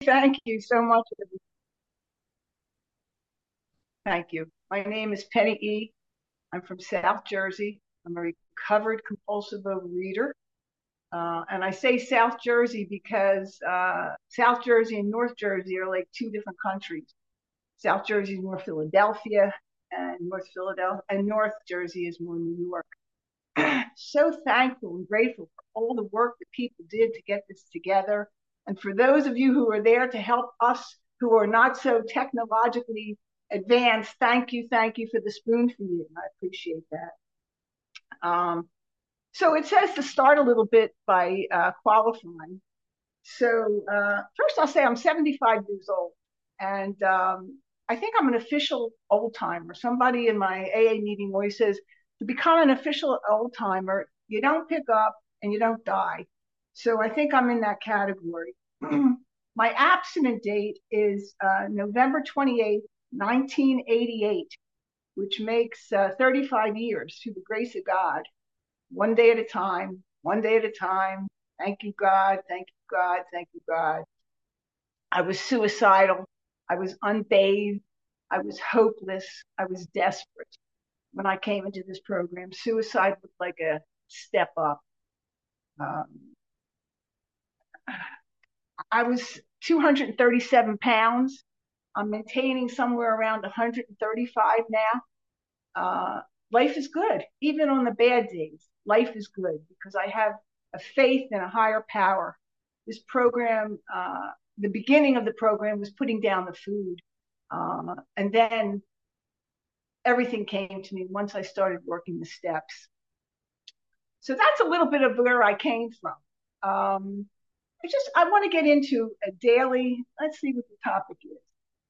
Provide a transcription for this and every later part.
Thank you so much. Thank you. My name is Penny E. I'm from South Jersey. I'm a recovered compulsive overeater. And I say South Jersey because South Jersey and North Jersey are like two different countries. South Jersey is more Philadelphia, and North Jersey is more New York. So thankful and grateful for all the work that people did to get this together. And for those of you who are there to help us who are not so technologically advanced, thank you for the spoon feeding. I appreciate that. So it says to start a little bit by qualifying. So first I'll say I'm 75 years old, and I think I'm an official old timer. Somebody in my AA meeting always says, to become an official old timer, you don't pick up and you don't die. So I think I'm in that category. My abstinent date is November 28th, 1988, which makes 35 years through the grace of God, one day at a time, one day at a time. Thank you, God. Thank you, God. Thank you, God. I was suicidal. I was unbathed. I was hopeless. I was desperate when I came into this program. Suicide was like a step up. Um, I was 237 pounds. I'm maintaining somewhere around 135 now. Life is good, even on the bad days. Life is good because I have a faith in a higher power. This program, the beginning of the program was putting down the food. And then everything came to me once I started working the steps. So that's a little bit of where I came from. I want to get into a daily, let's see what the topic is.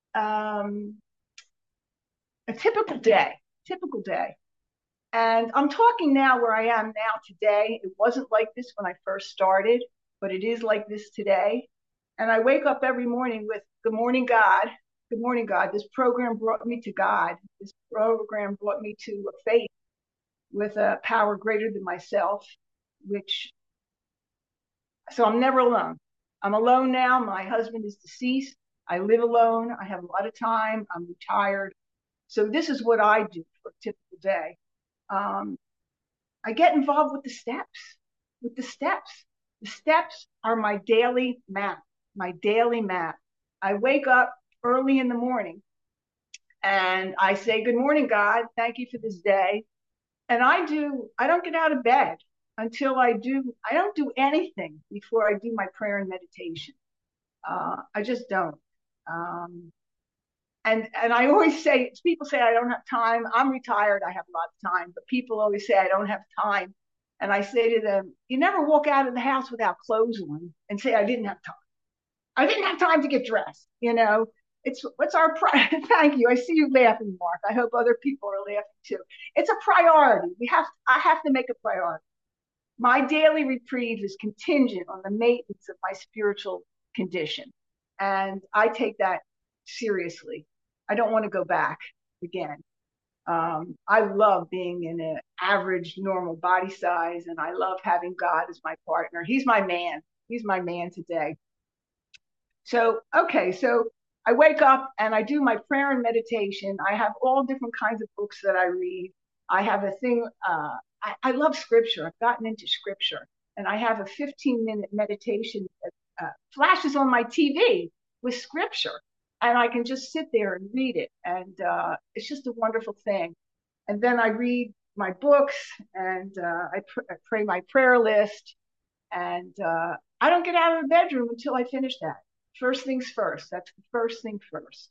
A typical day. And I'm talking now where I am now today. It wasn't like this when I first started, but it is like this today. And I wake up every morning with, good morning, God. Good morning, God. This program brought me to God. This program brought me to a faith with a power greater than myself, so I'm never alone. I'm alone now. My husband is deceased. I live alone. I have a lot of time. I'm retired. So this is what I do for a typical day. I get involved with the steps. The steps are my daily map. I wake up early in the morning and I say, good morning, God. Thank you for this day. And I don't get out of bed until I don't do anything before I do my prayer and meditation. I just don't. And I always say, people say I don't have time. I'm retired. I have a lot of time, but people always say I don't have time. And I say to them, you never walk out of the house without clothes on and say, I didn't have time. I didn't have time to get dressed. What's our thank you. I see you laughing, Mark. I hope other people are laughing too. It's a priority. I have to make a priority. My daily reprieve is contingent on the maintenance of my spiritual condition. And I take that seriously. I don't want to go back again. I love being in an average, normal body size, and I love having God as my partner. He's my man. He's my man today. So I wake up and I do my prayer and meditation. I have all different kinds of books that I read. I have a thing, I love scripture. I've gotten into scripture. And I have a 15-minute meditation that flashes on my TV with scripture. And I can just sit there and read it. And it's just a wonderful thing. And then I read my books and I pray my prayer list. And I don't get out of the bedroom until I finish that. First things first. That's the first thing first.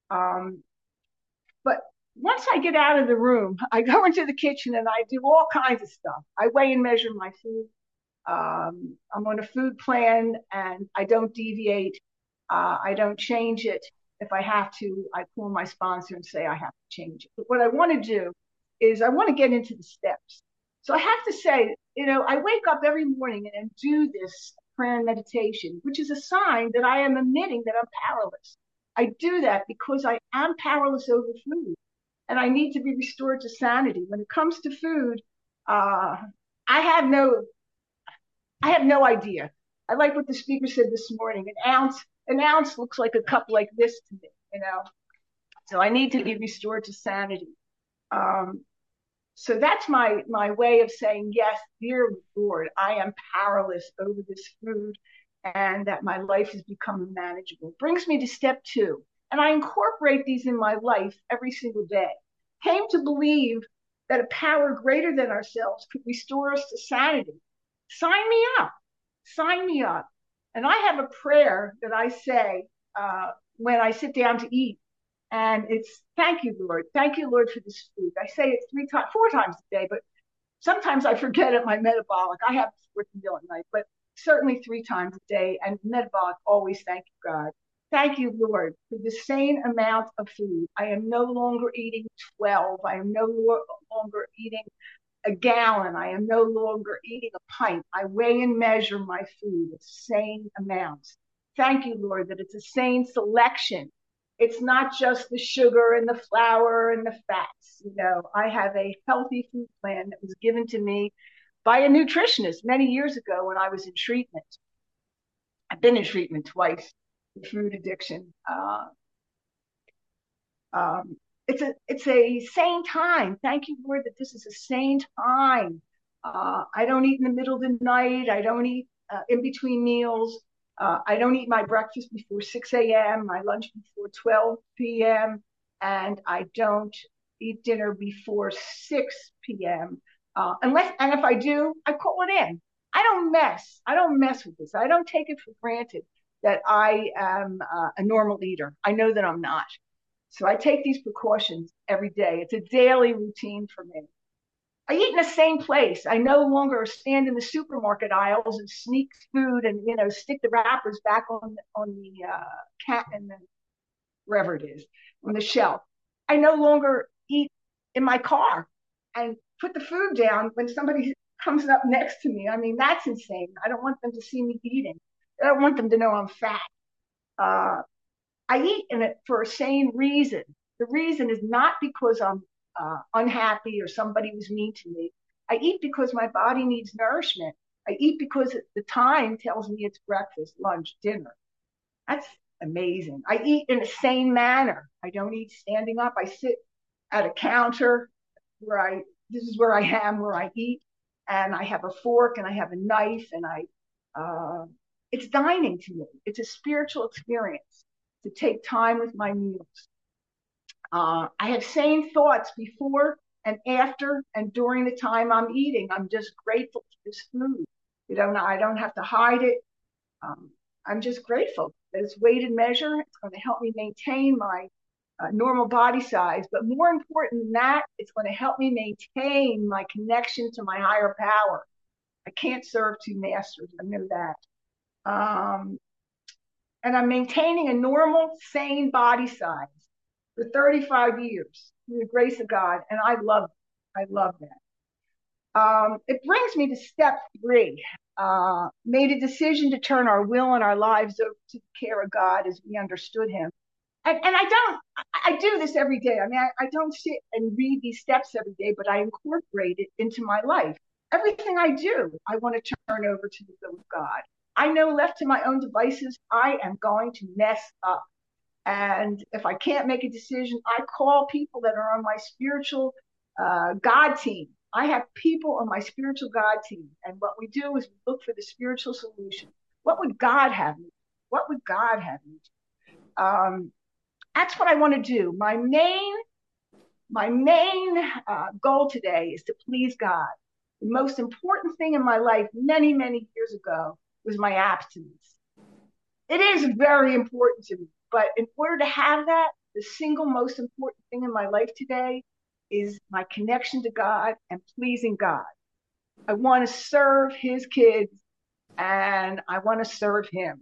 But once I get out of the room, I go into the kitchen and I do all kinds of stuff. I weigh and measure my food. I'm on a food plan and I don't deviate. I don't change it. If I have to, I call my sponsor and say I have to change it. But what I want to do is I want to get into the steps. So I have to say, I wake up every morning and do this prayer and meditation, which is a sign that I am admitting that I'm powerless. I do that because I am powerless over food and I need to be restored to sanity. When it comes to food, I have no idea. I like what the speaker said this morning, an an ounce looks like a cup like this to me, So I need to be restored to sanity. Um, so that's my way of saying, yes, dear Lord, I am powerless over this food and that my life has become manageable. Brings me to step 2. And I incorporate these in my life every single day. Came to believe that a power greater than ourselves could restore us to sanity. Sign me up. Sign me up. And I have a prayer that I say when I sit down to eat. And it's thank you, Lord. Thank you, Lord, for this food. I say it 4 times a day, but sometimes I forget at my metabolic. I have a 4th meal at night, but certainly 3 times a day. And metabolic, always thank you, God. Thank you, Lord, for the same amount of food. I am no longer eating 12. I am no longer eating a gallon. I am no longer eating a pint. I weigh and measure my food the same amounts. Thank you, Lord, that it's the same selection. It's not just the sugar and the flour and the fats. I have a healthy food plan that was given to me by a nutritionist many years ago when I was in treatment. I've been in treatment twice for food addiction. It's a sane time. Thank you, Lord, that this is a sane time. I don't eat in the middle of the night. I don't eat in between meals. I don't eat my breakfast before 6 a.m., my lunch before 12 p.m., and I don't eat dinner before 6 p.m. And if I do, I call it in. I don't mess with this. I don't take it for granted that I am a normal eater. I know that I'm not. So I take these precautions every day. It's a daily routine for me. I eat in the same place. I no longer stand in the supermarket aisles and sneak food and stick the wrappers back on the cat and wherever it is on the shelf. I no longer eat in my car and put the food down when somebody comes up next to me. I mean, that's insane. I don't want them to see me eating. I don't want them to know I'm fat. I eat in it for a sane reason. The reason is not because I'm unhappy or somebody was mean to me. I eat because my body needs nourishment. I eat because the time tells me it's breakfast, lunch, dinner. That's amazing. I eat in a sane manner. I don't eat standing up. I sit at a counter this is where I am, where I eat, and I have a fork and I have a knife and it's dining to me. It's a spiritual experience to take time with my meals. I have sane thoughts before and after and during the time I'm eating. I'm just grateful for this food. I don't have to hide it. I'm just grateful that it's weighed and measured. It's going to help me maintain my normal body size. But more important than that, it's going to help me maintain my connection to my higher power. I can't serve 2 masters. I know that. And I'm maintaining a normal, sane body size for 35 years through the grace of God. And I love it. I love that. It brings me to step 3. Made a decision to turn our will and our lives over to the care of God as we understood him. And I do this every day. I mean, I don't sit and read these steps every day, but I incorporate it into my life. Everything I do, I want to turn over to the will of God. I know left to my own devices, I am going to mess up. And if I can't make a decision, I call people that are on my spiritual God team. I have people on my spiritual God team. And what we do is we look for the spiritual solution. What would God have me do? What would God have me do? That's what I want to do. My main goal today is to please God. The most important thing in my life many, many years ago was my abstinence. It is very important to me, but in order to have that, the single most important thing in my life today is my connection to God and pleasing God. I want to serve his kids and I want to serve him.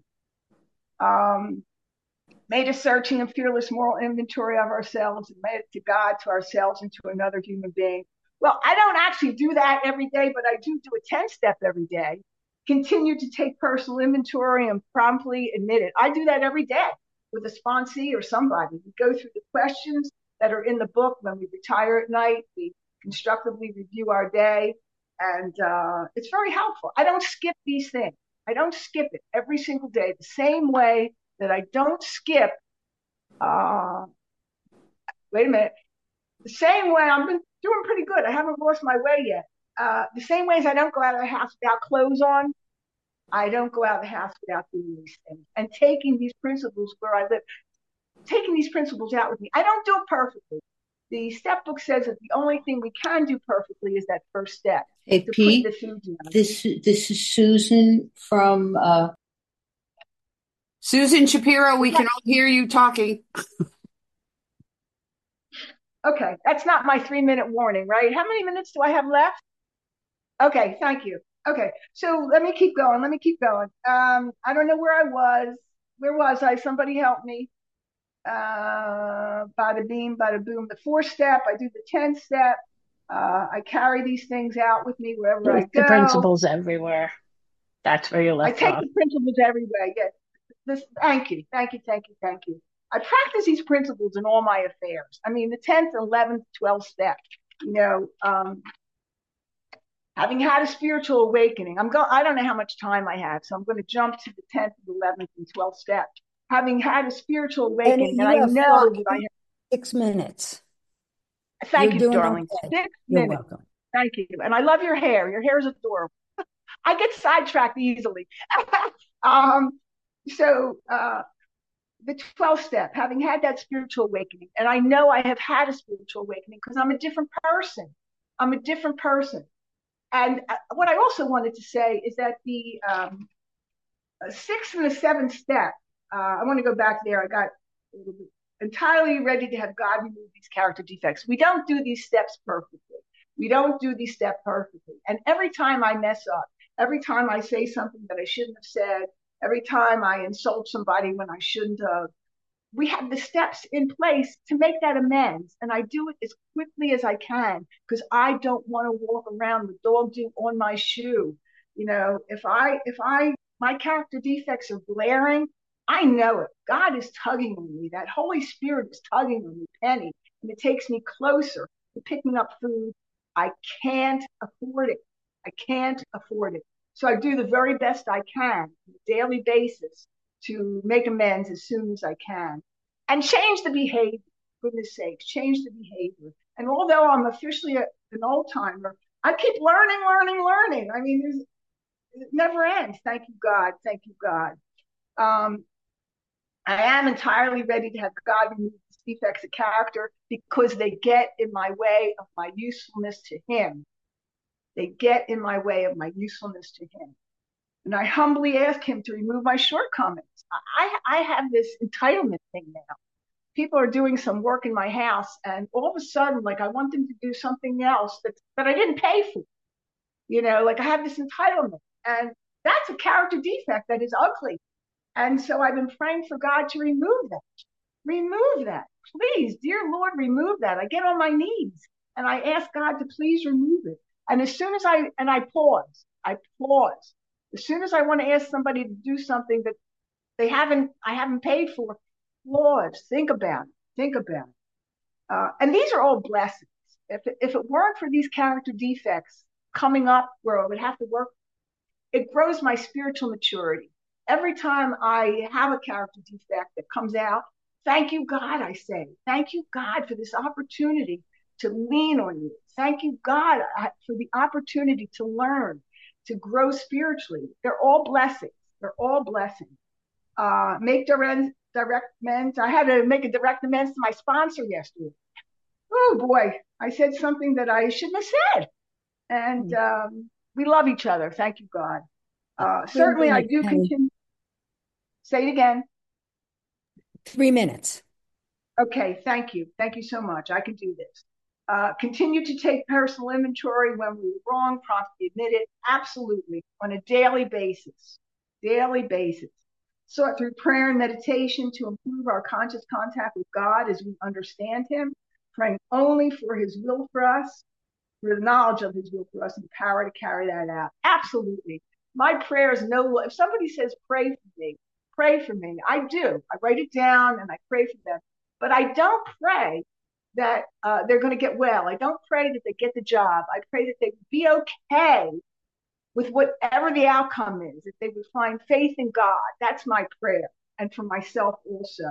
Made a searching and fearless moral inventory of ourselves and made it to God, to ourselves, and to another human being. Well, I don't actually do that every day, but I do a 10-step every day. Continue to take personal inventory and promptly admit it. I do that every day with a sponsee or somebody. We go through the questions that are in the book when we retire at night. We constructively review our day, and it's very helpful. I don't skip these things. I don't skip it every single day the same way that I don't skip. Wait a minute. The same way I've been doing pretty good. I haven't lost my way yet. The same way as I don't go out of the house without clothes on, I don't go out of the house without doing these things and taking these principles where I live, taking these principles out with me. I don't do it perfectly. The step book says that the only thing we can do perfectly is that first step Hey, to put Pete, the food down. this is Susan from Susan Shapiro, we can all hear you talking. Okay, that's not my 3 minute warning, right? How many minutes do I have left? Okay, thank you. Okay, so let me keep going. Let me keep going. I don't know where I was. Where was I? Somebody help me. Bada beam, bada boom. The 4th step, I do the 10th step. I carry these things out with me wherever I The go. principles everywhere. That's where you I left take off. the principles everywhere. Yes. Thank you, thank you, thank you, thank you. I practice these principles in all my affairs. I mean, the 10th, 11th, 12th step. You know, having had a spiritual awakening, I don't know how much time I have, so I'm going to jump to the 10th, 11th, and 12th step. Having had a spiritual Penny, awakening, and you I have know that I 6 minutes. have. You're Thank you, doing darling. okay. 6 minutes. Welcome. Thank you. And I love your hair. Your hair is adorable. I get sidetracked easily. um, so the 12th step, having had that spiritual awakening, and I know I have had a spiritual awakening because I'm a different person. I'm a different person. And what I also wanted to say is that the 6th and the 7th step, I want to go back there. I got entirely ready to have God remove these character defects. We don't do these steps perfectly. We don't do these steps perfectly. And every time I mess up, every time I say something that I shouldn't have said, every time I insult somebody when I shouldn't have, we have the steps in place to make that amends. And I do it as quickly as I can because I don't want to walk around with dog do on my shoe. You know, my character defects are glaring, I know it. God is tugging on me. That Holy Spirit is tugging on me, Penny, and it takes me closer to picking up food. I can't afford it. I can't afford it. So I do the very best I can on a daily basis to make amends as soon as I can and change the behavior. For goodness sakes, change the behavior. And although I'm officially an old timer, I keep learning, learning, learning. I mean, it never ends. Thank you, God. Thank you, God. Um, I am entirely ready to have God remove these defects of character because they get in my way of my usefulness to Him. They get in my way of my usefulness to Him. And I humbly ask Him to remove my shortcomings. I have this entitlement thing now. People are doing some work in my house, and all of a sudden, like I want them to do something else that I didn't pay for. You know, like I have this entitlement, and that's a character defect that is ugly. And so I've been praying for God to remove that. Remove that. Please, dear Lord, remove that. I get on my knees and I ask God to please remove it. And as soon as I pause. As soon as I want to ask somebody to do something that I haven't paid for, pause, think about it, think about it. And these are all blessings. If it weren't for these character defects coming up where I would have to work, it grows my spiritual maturity. Every time I have a character defect that comes out, thank you, God, I say. Thank you, God, for this opportunity to lean on you. Thank you, God, for the opportunity to learn, to grow spiritually. They're all blessings. They're all blessings. Make direct amends. I had to make a direct amends to my sponsor yesterday. Oh boy, I said something that I shouldn't have said. And we love each other. Thank you, God. Certainly, I do continue. Say it again. 3 minutes. Okay, thank you. Thank you so much. I can do this. Continue to take personal inventory when we were wrong, promptly admit it. Absolutely. On a daily basis. Daily basis. Sought through prayer and meditation to improve our conscious contact with God as we understand Him, praying only for His will for us, for the knowledge of His will for us, and the power to carry that out. Absolutely. My prayer is no, if somebody says pray for me, pray for me. I do. I write it down and I pray for them. But I don't pray that they're going to get well. I don't pray that they get the job. I pray that they would be okay with whatever the outcome is, that they would find faith in God. That's my prayer. and for myself also.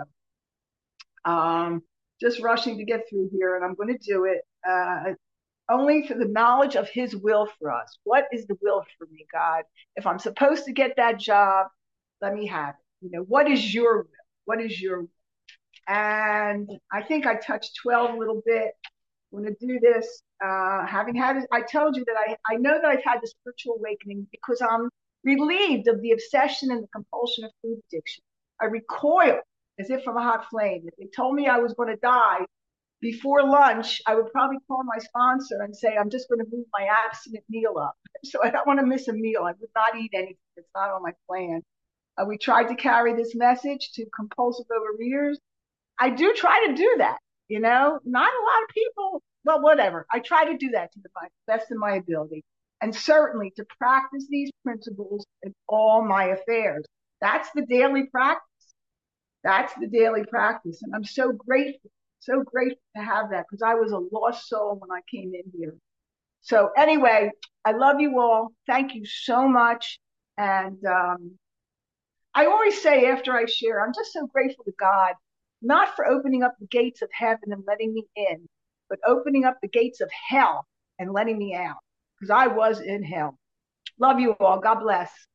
Just rushing to get through here, and I'm going to do it only for the knowledge of his will for us. What is the will for me, God? If I'm supposed to get that job, let me have it. What is your will? What is your will? And I think I touched 12 a little bit. I'm going to do this. Having had it, I told you that I know that I've had the spiritual awakening because I'm relieved of the obsession and the compulsion of food addiction. I recoil as if from a hot flame. If they told me I was going to die before lunch, I would probably call my sponsor and say, I'm just going to move my abstinent meal up. So I don't want to miss a meal. I would not eat anything. It's not on my plan. We tried to carry this message to compulsive overeaters. I do try to do that. Not a lot of people, well, whatever. I try to do that to the best of my ability. And certainly to practice these principles in all my affairs. That's the daily practice. That's the daily practice. And I'm so grateful to have that because I was a lost soul when I came in here. So anyway, I love you all. Thank you so much. And I always say after I share, I'm just so grateful to God, not for opening up the gates of heaven and letting me in, but opening up the gates of hell and letting me out because I was in hell. Love you all. God bless.